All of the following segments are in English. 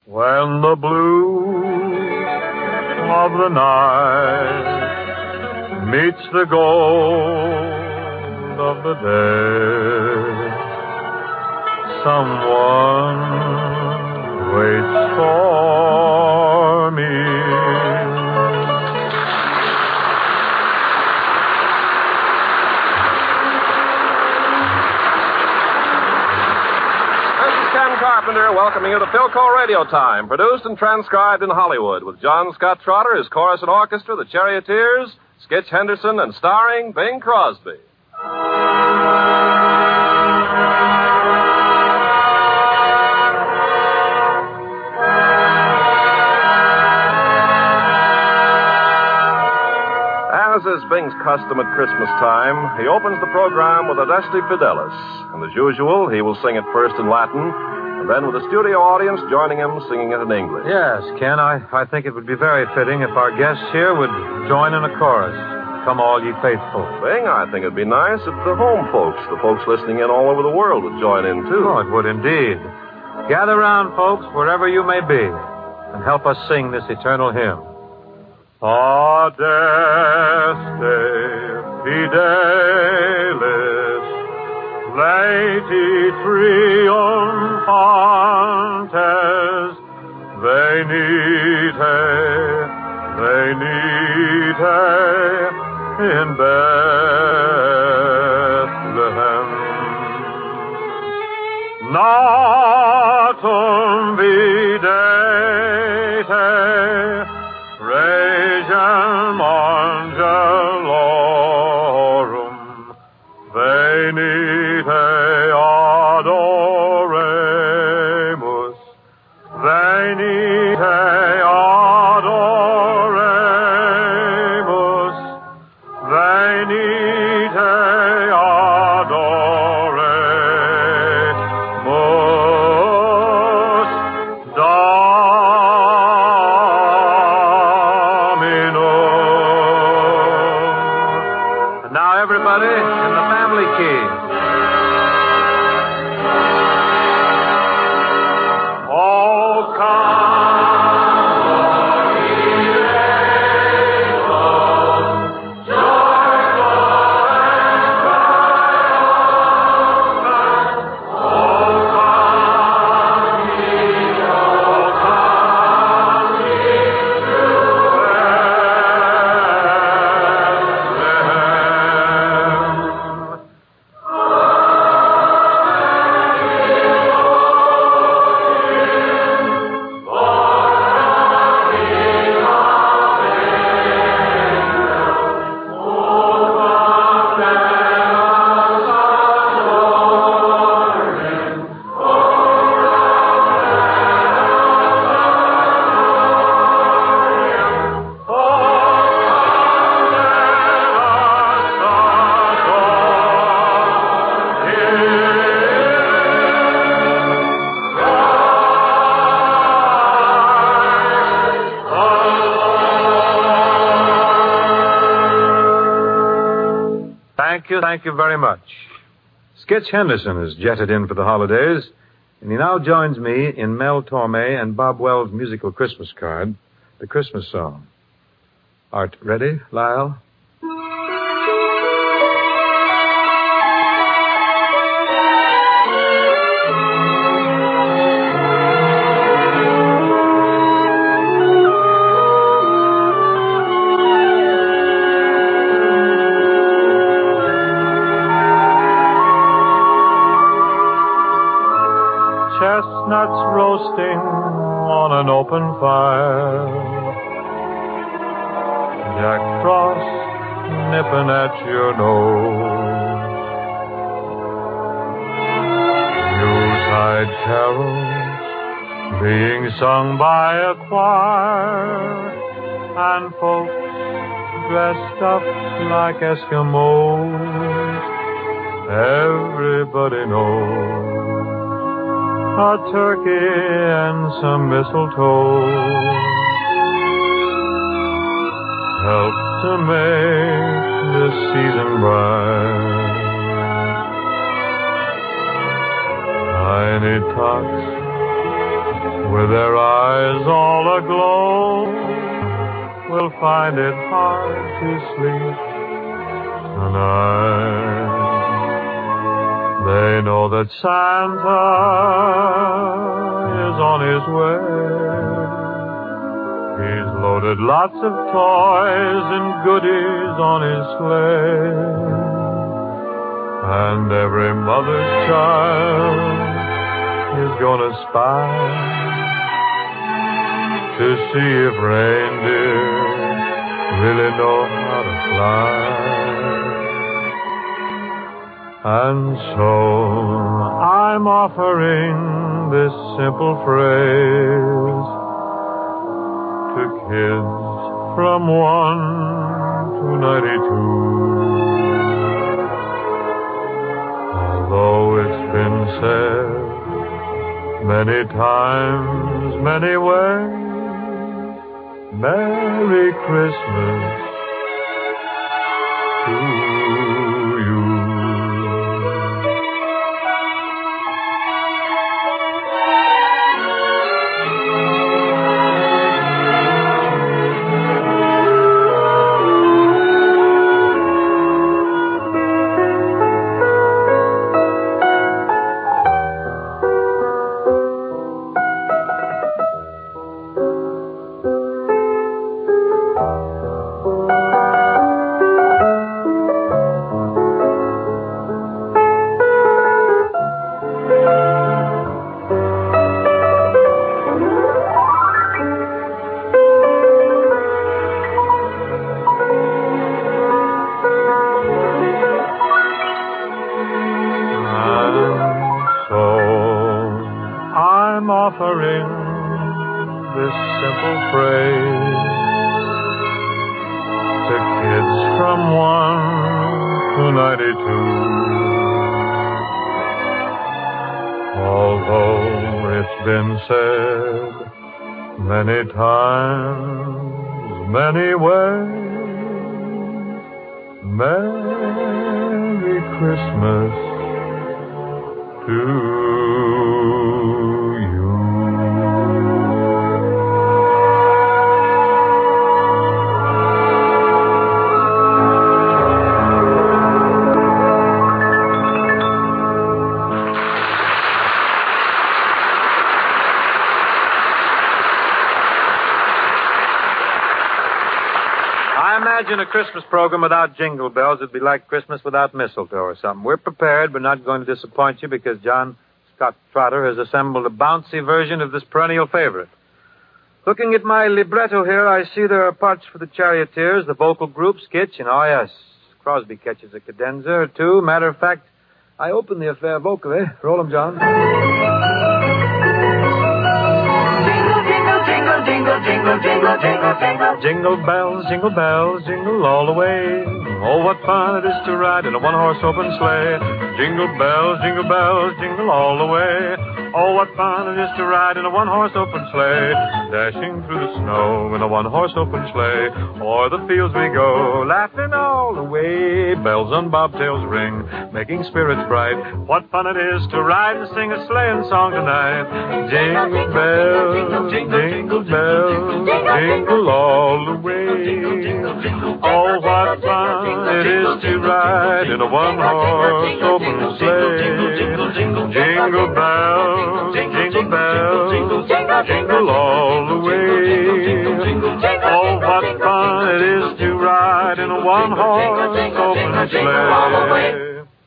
When the blue of the night meets the gold of the day, someone waits for me. Carpenter welcoming you to Philco Radio Time, produced and transcribed in Hollywood with John Scott Trotter, his chorus and orchestra, the Charioteers, Skitch Henderson, and starring Bing Crosby. As is Bing's custom at Christmas time, he opens the program with Adeste Fidelis. And as usual, he will sing it first in Latin, and then with a studio audience joining him, singing it in English. Yes, Ken, I think it would be very fitting if our guests here would join in a chorus. Come all ye faithful. Bing, I think it'd be nice if the home folks, the folks listening in all over the world, would join in, too. Oh, it would indeed. Gather round, folks, wherever you may be, and help us sing this eternal hymn. Adeste Fidelis, Laeti triumphantes, venite in Bethlehem. Natum videte, regem angelorum, venite adoremus, venite adoremus, venite adoremus, Dominum. And now everybody in the family key. Thank you very much. Skitch Henderson has jetted in for the holidays, and he now joins me in Mel Torme and Bob Wells' musical Christmas card, The Christmas Song. Art ready, Lyle? Chestnuts roasting on an open fire, Jack Frost nipping at your nose, Yuletide carols being sung by a choir, and folks dressed up like Eskimos. Everybody knows a turkey and some mistletoe help to make this season bright. Tiny tots with their eyes all aglow, will find it hard to sleep tonight. They know that Santa is on his way. He's loaded lots of toys and goodies on his sleigh. And every mother's child is gonna spy to see if reindeer really know how to fly. And so I'm offering this simple phrase to kids from 1 to 92. Although it's been said many times, many ways, Merry Christmas to you. Offering this simple phrase to kids from 1 to 92. Although it's been said many times, many ways, Merry Christmas to imagine a Christmas program without jingle bells would be like Christmas without mistletoe or something. We're prepared, but not going to disappoint you because John Scott Trotter has assembled a bouncy version of this perennial favorite. Looking at my libretto here, I see there are parts for the charioteers, the vocal group, sketch, and oh yes, Crosby catches a cadenza or two. Matter of fact, I open the affair vocally. Roll 'em, John. Jingle, jingle, jingle, jingle, jingle. Jingle bells, jingle all the way. Oh, what fun it is to ride in a one-horse open sleigh. Jingle bells, jingle all the way. Oh, what fun it is to ride in a one-horse open sleigh. Dashing through the snow in a one-horse open sleigh. O'er the fields we go, laughing all the way. Bells on bobtails ring, making spirits bright. What fun it is to ride and sing a sleighing song tonight. Jingle bells, jingle bells, jingle all the way. Oh, what fun it is to ride in a one-horse open sleigh. Jingle bells, jingle all the way. Oh, what fun it is to ride in a one-horse open sleigh.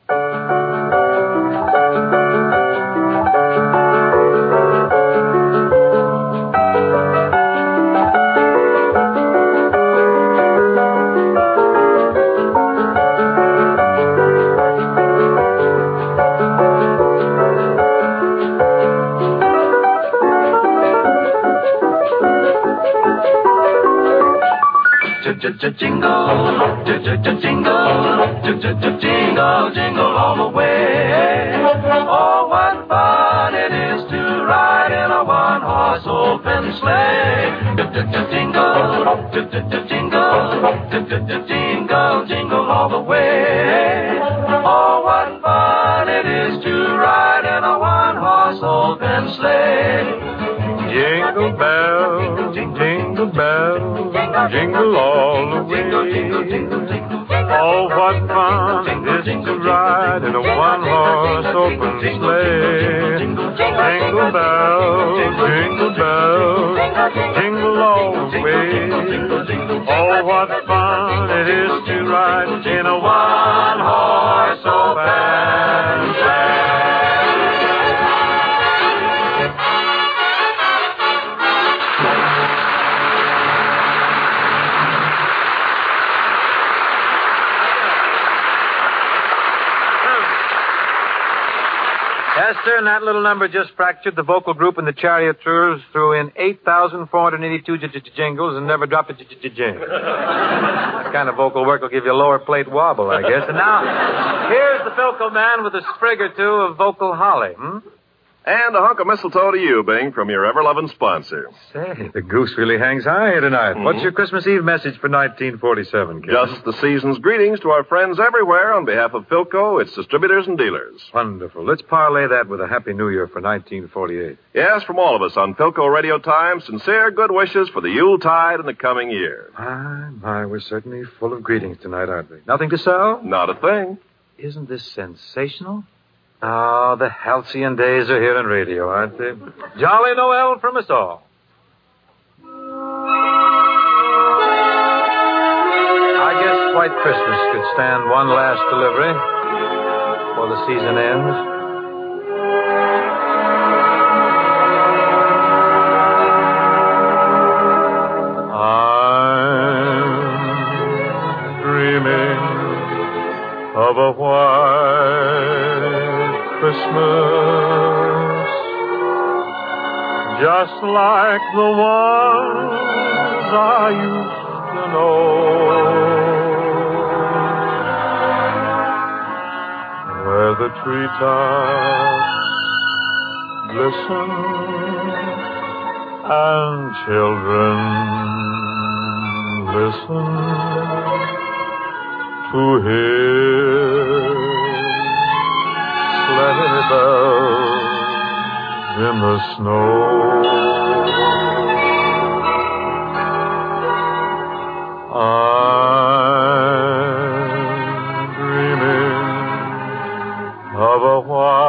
Jingle, jingle, jingle all the way. Oh, what fun it is to ride in a one-horse open sleigh. Jingle, jingle, jingle all the way. Oh, what fun it is to ride in a one-horse open sleigh. Jingle bells, jingle bells, jingle all the way. Oh, what fun it is to ride in a one-horse open sleigh. Jingle bells, jingle all the way. Oh, what fun it is to ride in a one-horse open sleigh. Esther, and that little number just fractured the vocal group in the Charioteers threw in 8,482 jingles and never dropped a jingle. That kind of vocal work will give you a lower plate wobble, I guess. And now, here's the Philco man with a sprig or two of vocal holly. And a hunk of mistletoe to you, Bing, from your ever-loving sponsor. Say, the goose really hangs high here tonight. What's your Christmas Eve message for 1947, kid? Just the season's greetings to our friends everywhere on behalf of Philco, its distributors and dealers. Wonderful. Let's parlay that with a Happy New Year for 1948. Yes, from all of us on Philco Radio Time, sincere good wishes for the Yuletide and the coming year. My, we're certainly full of greetings tonight, aren't we? Nothing to sell? Not a thing. Isn't this sensational? Oh, the halcyon days are here on radio, aren't they? Jolly Noel from us all. I guess White Christmas could stand one last delivery before the season ends. I'm dreaming of a white Christmas, just like the ones I used to know, where the treetops glisten and children listen to hear sleigh bells in the snow. I'm dreaming of a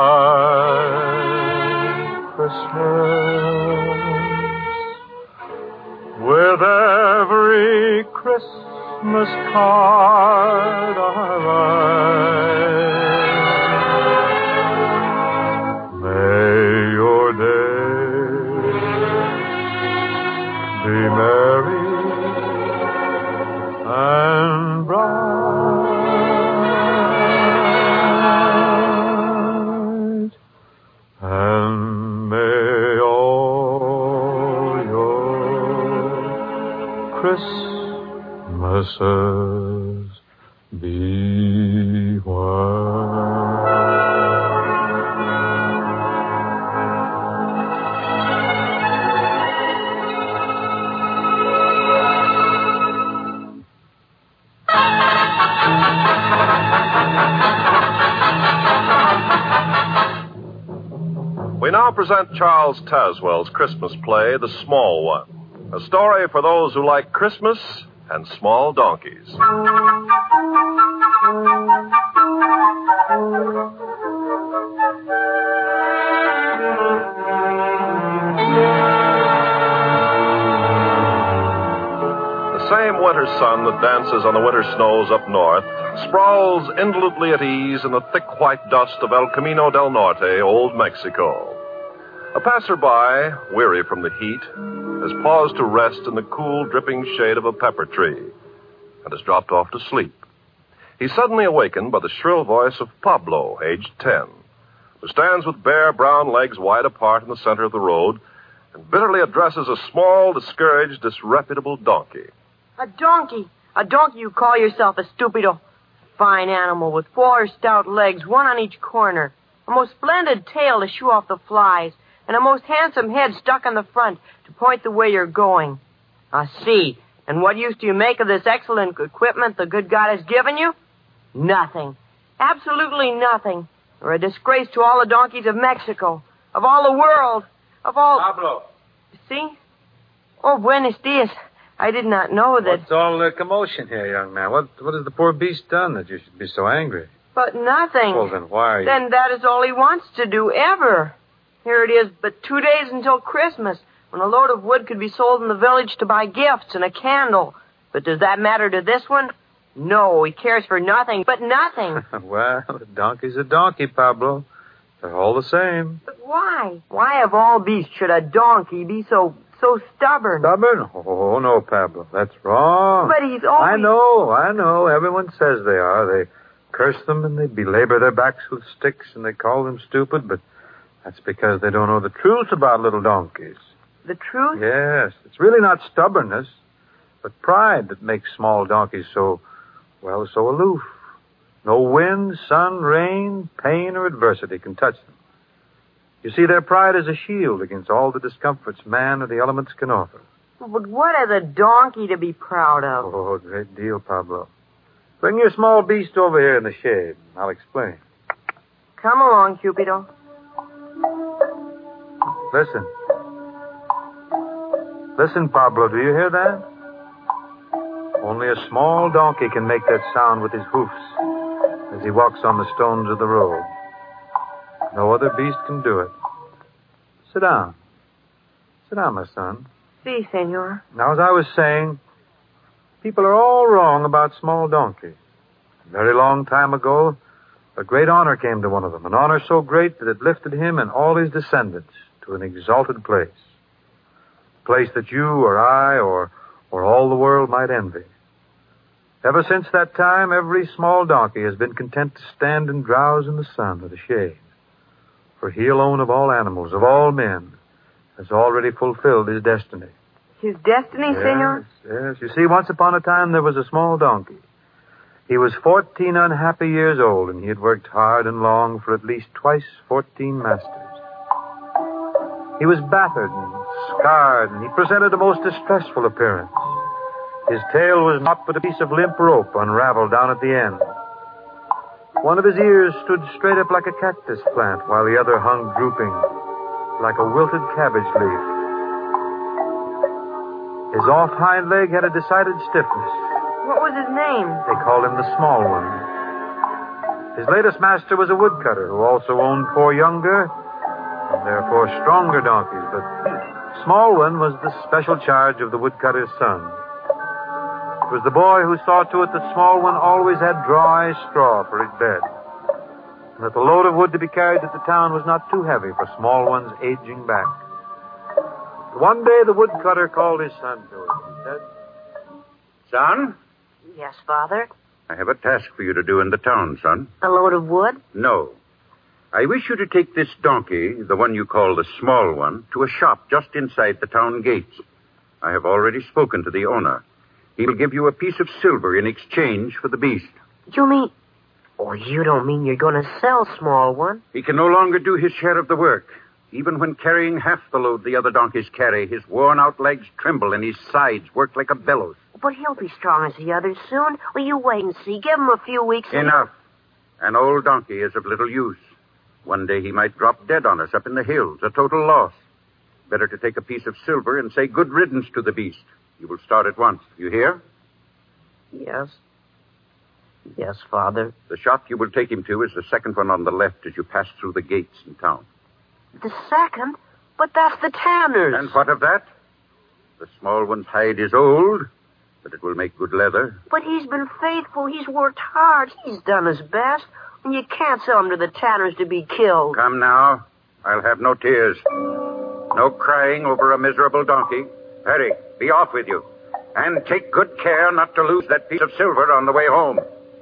white Christmas with every Christmas card I write. Be merry and bright, and may all your Christmases be white. We now present Charles Tazwell's Christmas play, The Small One, a story for those who like Christmas and small donkeys. The same winter sun that dances on the winter snows up north sprawls indolently at ease in the thick white dust of El Camino del Norte, Old Mexico. A passerby, weary from the heat, has paused to rest in the cool, dripping shade of a pepper tree and has dropped off to sleep. He's suddenly awakened by the shrill voice of Pablo, aged 10, who stands with bare brown legs wide apart in the center of the road and bitterly addresses a small, discouraged, disreputable donkey. A donkey? A donkey you call yourself a stupido? Fine animal with 4 stout legs, one on each corner. A most splendid tail to shoo off the flies, and a most handsome head stuck on the front to point the way you're going. I see. And what use do you make of this excellent equipment the good God has given you? Nothing. Absolutely nothing. You're a disgrace to all the donkeys of Mexico, of all the world, of all... Pablo. See? Oh, buenos dias. I did not know that... What's all the commotion here, young man? What has the poor beast done that you should be so angry? But nothing. Well, then why are you... Then that is all he wants to do, ever. Here it is but 2 days until Christmas, when a load of wood could be sold in the village to buy gifts and a candle. But does that matter to this one? No, he cares for nothing, but nothing. Well, a donkey's a donkey, Pablo. They're all the same. But why? Why of all beasts should a donkey be so stubborn? Stubborn? Oh, no, Pablo. That's wrong. But he's always... I know. Everyone says they are. They curse them and they belabor their backs with sticks and they call them stupid, but that's because they don't know the truth about little donkeys. The truth? Yes. It's really not stubbornness, but pride that makes small donkeys so aloof. No wind, sun, rain, pain, or adversity can touch them. You see, their pride is a shield against all the discomforts man or the elements can offer. But what has a donkey to be proud of? Oh, a great deal, Pablo. Bring your small beast over here in the shade. I'll explain. Come along, Cupido. Listen. Listen, Pablo, do you hear that? Only a small donkey can make that sound with his hoofs as he walks on the stones of the road. No other beast can do it. Sit down. Sit down, my son. Si, senor. Now, as I was saying, people are all wrong about small donkeys. A very long time ago, a great honor came to one of them, an honor so great that it lifted him and all his descendants to an exalted place. A place that you or I or all the world might envy. Ever since that time, every small donkey has been content to stand and drowse in the sun or the shade. For he alone of all animals, of all men, has already fulfilled his destiny. His destiny, senor? Yes. You see, once upon a time there was a small donkey. He was 14 unhappy years old, and he had worked hard and long for at least twice 14 masters. He was battered and scarred, and he presented a most distressful appearance. His tail was naught but a piece of limp rope unraveled down at the end. One of his ears stood straight up like a cactus plant, while the other hung drooping like a wilted cabbage leaf. His off hind leg had a decided stiffness. What was his name? They called him the Small One. His latest master was a woodcutter who also owned 4 younger and therefore stronger donkeys, but Small One was the special charge of the woodcutter's son. It was the boy who saw to it that Small One always had dry straw for his bed, and that the load of wood to be carried to the town was not too heavy for Small One's aging back. One day the woodcutter called his son to him. He said, Son, Yes, Father. I have a task for you to do in the town, son. A load of wood? No. I wish you to take this donkey, the one you call the Small One, to a shop just inside the town gates. I have already spoken to the owner. He will give you a piece of silver in exchange for the beast. You mean... Oh, you don't mean you're going to sell Small One? He can no longer do his share of the work. Even when carrying half the load the other donkeys carry, his worn-out legs tremble and his sides work like a bellows. But he'll be strong as the others soon. Will you wait and see? Give him a few weeks... Enough. An old donkey is of little use. One day he might drop dead on us up in the hills, a total loss. Better to take a piece of silver and say good riddance to the beast. You will start at once. You hear? Yes. Yes, Father. The shop you will take him to is the second one on the left as you pass through the gates in town. The second? But that's the tanner's. And what of that? The Small One's hide is old, but it will make good leather. But he's been faithful. He's worked hard. He's done his best. And you can't sell him to the tanner's to be killed. Come now. I'll have no tears. No crying over a miserable donkey. Hurry, be off with you. And take good care not to lose that piece of silver on the way home.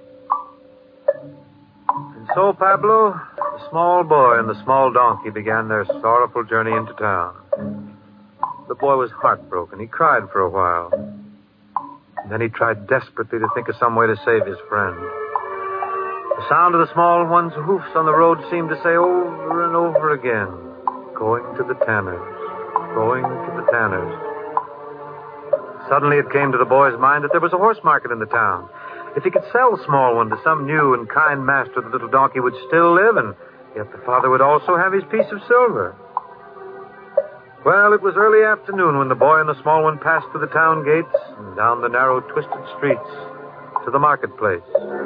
And so, Pablo, the small boy and the small donkey began their sorrowful journey into town. The boy was heartbroken. He cried for a while. And then he tried desperately to think of some way to save his friend. The sound of the small one's hoofs on the road seemed to say over and over again, going to the tanner's, going to the tanner's. Suddenly it came to the boy's mind that there was a horse market in the town. If he could sell the Small One to some new and kind master, the little donkey would still live, and yet the father would also have his piece of silver. Well, it was early afternoon when the boy and the small one passed through the town gates and down the narrow, twisted streets to the marketplace.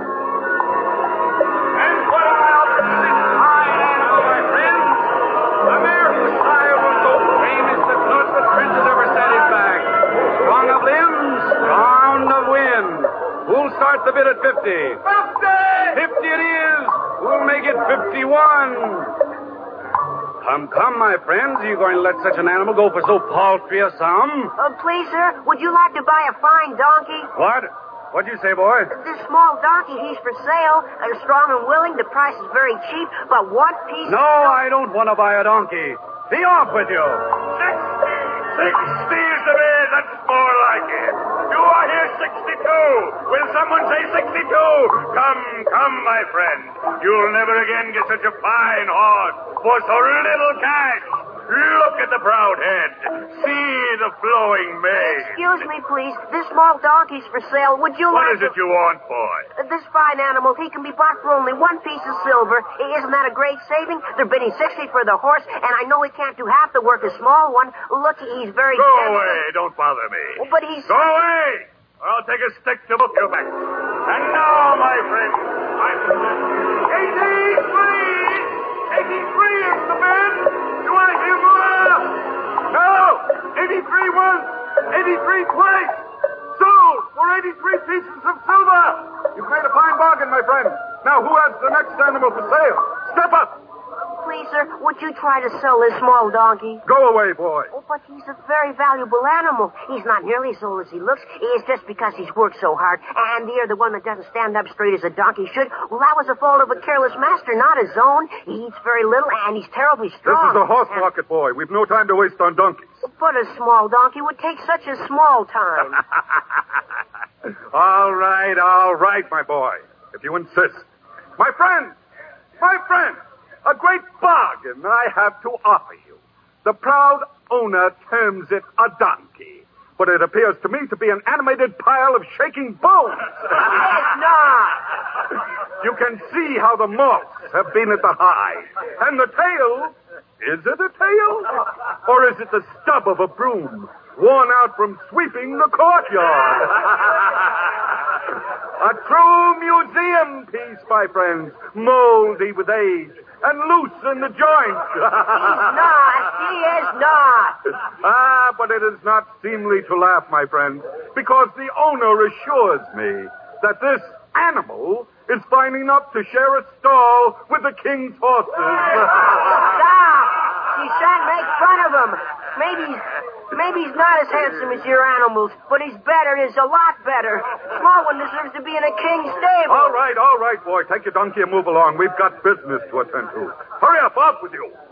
And what about this fine animal, my friends? The mare whose sire was so famous that not the prince has ever set his back. Strong of limbs, round of wind. Who'll start the bid at 50? 50! 50 it is! Who'll make it 51? Come, my friends. Are you going to let such an animal go for so paltry a sum? Please, sir, would you like to buy a fine donkey? What? What'd you say, boy? This small donkey, he's for sale. They're strong and willing. The price is very cheap, but what piece... No, I don't want to buy a donkey. Be off with you. 60 is the bid. That's more like it. Do I hear 62? Will someone say 62? Come, my friend. You'll never again get such a fine horse for so little cash. Look at the proud head. See the flowing mane. Excuse me, please. This small donkey's for sale. Would you What like is it you want, boy? This fine animal, he can be bought for only one piece of silver. Isn't that a great saving? They're bidding 60 for the horse, and I know he can't do half the work a small one. Look, he's very... Go away. Don't bother me. But he's... Go away, or I'll take a stick to book you back. And now, my friend, I'm... 83! 83 is the bid! Do I hear more? No! 83 once! 83 twice! Sold for 83 pieces of silver! You've made a fine bargain, my friend. Now, who has the next animal for sale? Step up! Please, sir, would you try to sell this small donkey? Go away, boy. Oh, but he's a very valuable animal. He's not nearly as old as he looks. It's just because he's worked so hard. And you're the one that doesn't stand up straight as a donkey should. Well, that was the fault of a careless master, not his own. He eats very little, and he's terribly strong. This is a horse market, boy. We've no time to waste on donkeys. But a small donkey would take such a small time. All right, my boy. If you insist. My friend, a great bargain I have to offer you. The proud owner terms it a donkey, but it appears to me to be an animated pile of shaking bones. It's not. You can see how the moths have been at the hide. And the tail, is it a tail? Or is it the stub of a broom worn out from sweeping the courtyard? A true museum piece, my friends, moldy with age and loose in the joints. He is not. But it is not seemly to laugh, my friend, because the owner assures me that this animal is fine enough to share a stall with the king's horses. Stop! You shan't make fun of him. Maybe he's not as handsome as your animals, but he's better. He's a lot better. Small one deserves to be in a king's stable. All right, boy. Take your donkey and move along. We've got business to attend to. Hurry up, off with you.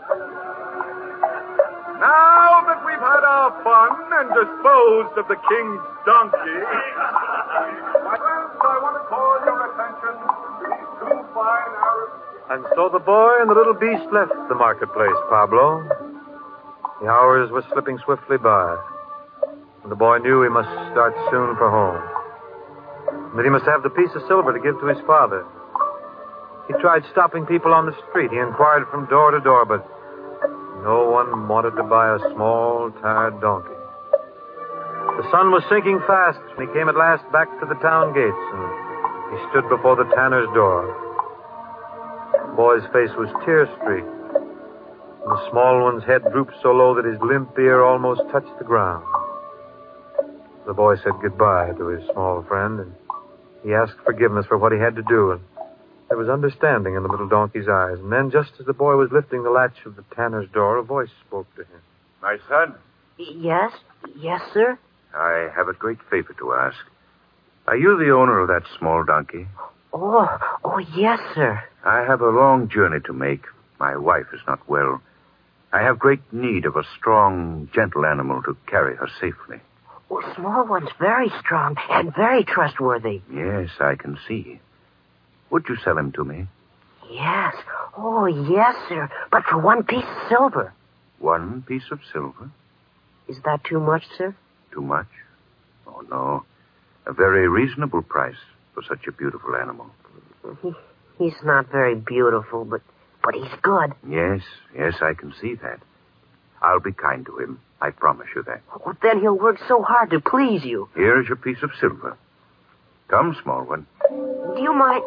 Now that we've had our fun and disposed of the king's donkey, my friends, I want to call your attention to these two fine Arabs. And so the boy and the little beast left the marketplace, Pablo. The hours were slipping swiftly by, and the boy knew he must start soon for home, and that he must have the piece of silver to give to his father. He tried stopping people on the street. He inquired from door to door, but no one wanted to buy a small, tired donkey. The sun was sinking fast when he came at last back to the town gates, and he stood before the tanner's door. The boy's face was tear-streaked. The small one's head drooped so low that his limp ear almost touched the ground. The boy said goodbye to his small friend, and he asked forgiveness for what he had to do, and there was understanding in the little donkey's eyes. And then, just as the boy was lifting the latch of the tanner's door, a voice spoke to him. My son, Yes, sir. I have a great favor to ask. Are you the owner of that small donkey? Oh, yes, sir. I have a long journey to make. My wife is not well. I have great need of a strong, gentle animal to carry her safely. Oh, small one's very strong and very trustworthy. Yes, I can see. Would you sell him to me? Yes. Oh, yes, sir. But for one piece of silver. 1 piece of silver? Is that too much, sir? Too much? Oh, no. A very reasonable price for such a beautiful animal. He's not very beautiful, but he's good. Yes, I can see that. I'll be kind to him. I promise you that. Well, then he'll work so hard to please you. Here's your piece of silver. Come, small one. Do you mind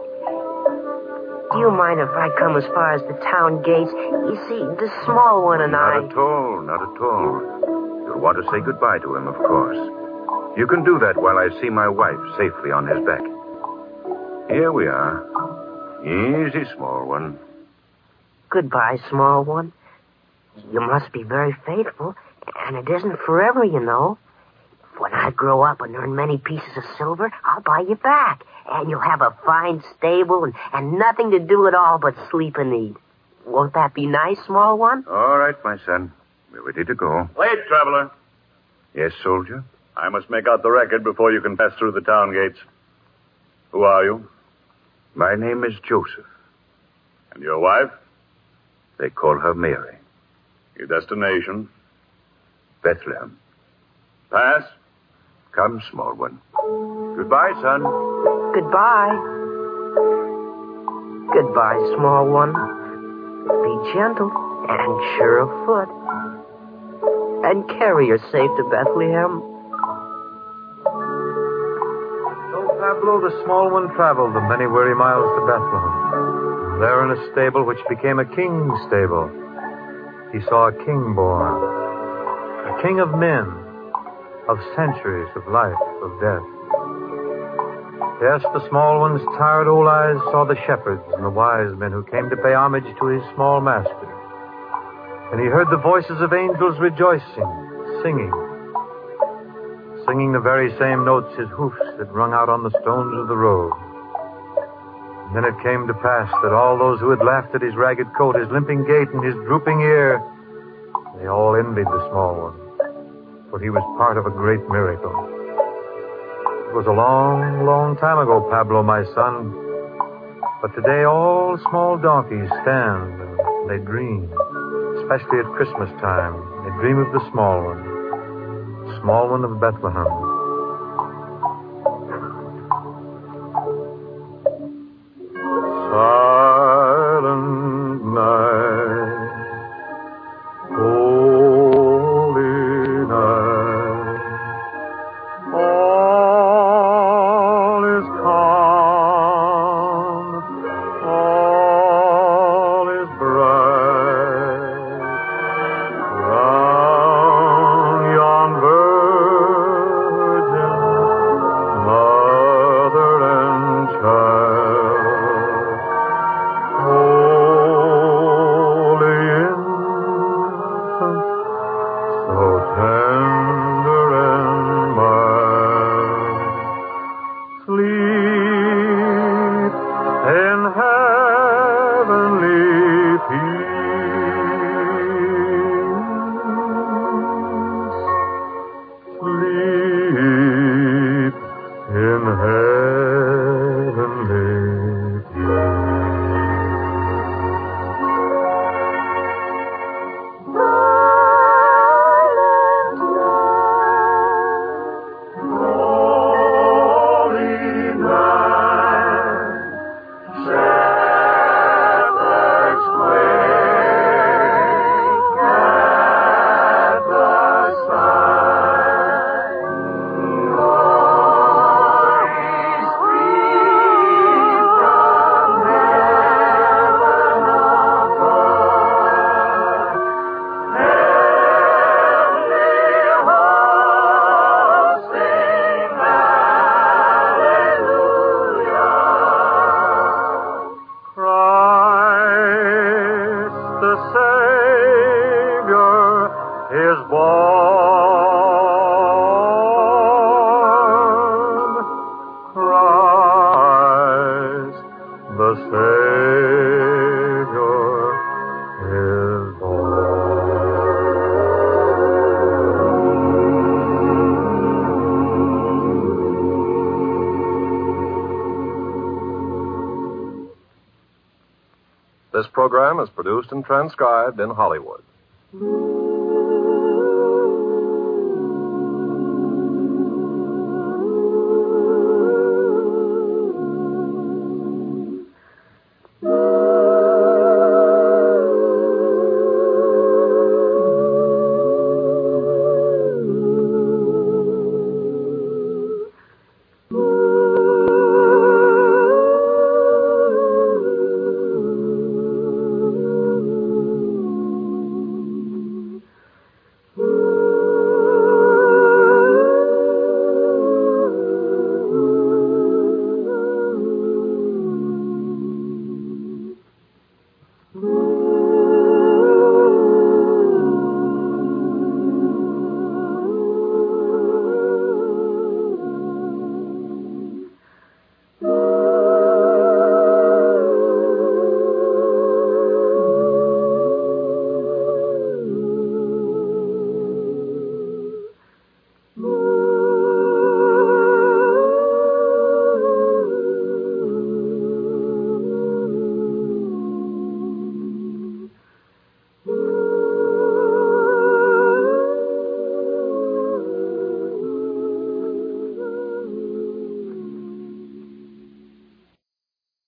if I come as far as the town gates? You see, the small one and I... Not at all, not at all. You'll want to say goodbye to him, of course. You can do that while I see my wife safely on his back. Here we are. Easy, small one. Goodbye, small one. You must be very faithful, and it isn't forever, you know. When I grow up and earn many pieces of silver, I'll buy you back. And you'll have a fine stable and nothing to do at all but sleep and eat. Won't that be nice, small one? All right, my son. We're ready to go. Wait, traveler. Yes, soldier? I must make out the record before you can pass through the town gates. Who are you? My name is Joseph. And your wife? They call her Mary. Your destination? Bethlehem. Pass? Come, small one. Goodbye, son. Goodbye. Goodbye, small one. Be gentle and sure of foot. And carry her safe to Bethlehem. So Pablo the small one traveled the many weary miles to Bethlehem. There in a stable which became a king's stable, he saw a king born. A king of men, of centuries, of life, of death. Yes, the small one's tired old eyes saw the shepherds and the wise men who came to pay homage to his small master. And he heard the voices of angels rejoicing, singing the very same notes his hoofs had rung out on the stones of the road. And then it came to pass that all those who had laughed at his ragged coat, his limping gait, and his drooping ear, they all envied the small one, for he was part of a great miracle. It was a long, long time ago, Pablo, my son, but today all small donkeys stand and they dream, especially at Christmas time. They dream of the small one of Bethlehem. Silent night, holy night, all is calm, all is bright, round yon virgin, mother and child. Holy infant, so tender and mild, sleep in heavenly peace. Sleep in heavenly peace. Holy night, shepherds quake at the sight. Glories stream from heaven above. Heavenly hosts sing hallelujah. Christ the Savior is born. Christ the Savior is born. This program is produced and transcribed in Hollywood.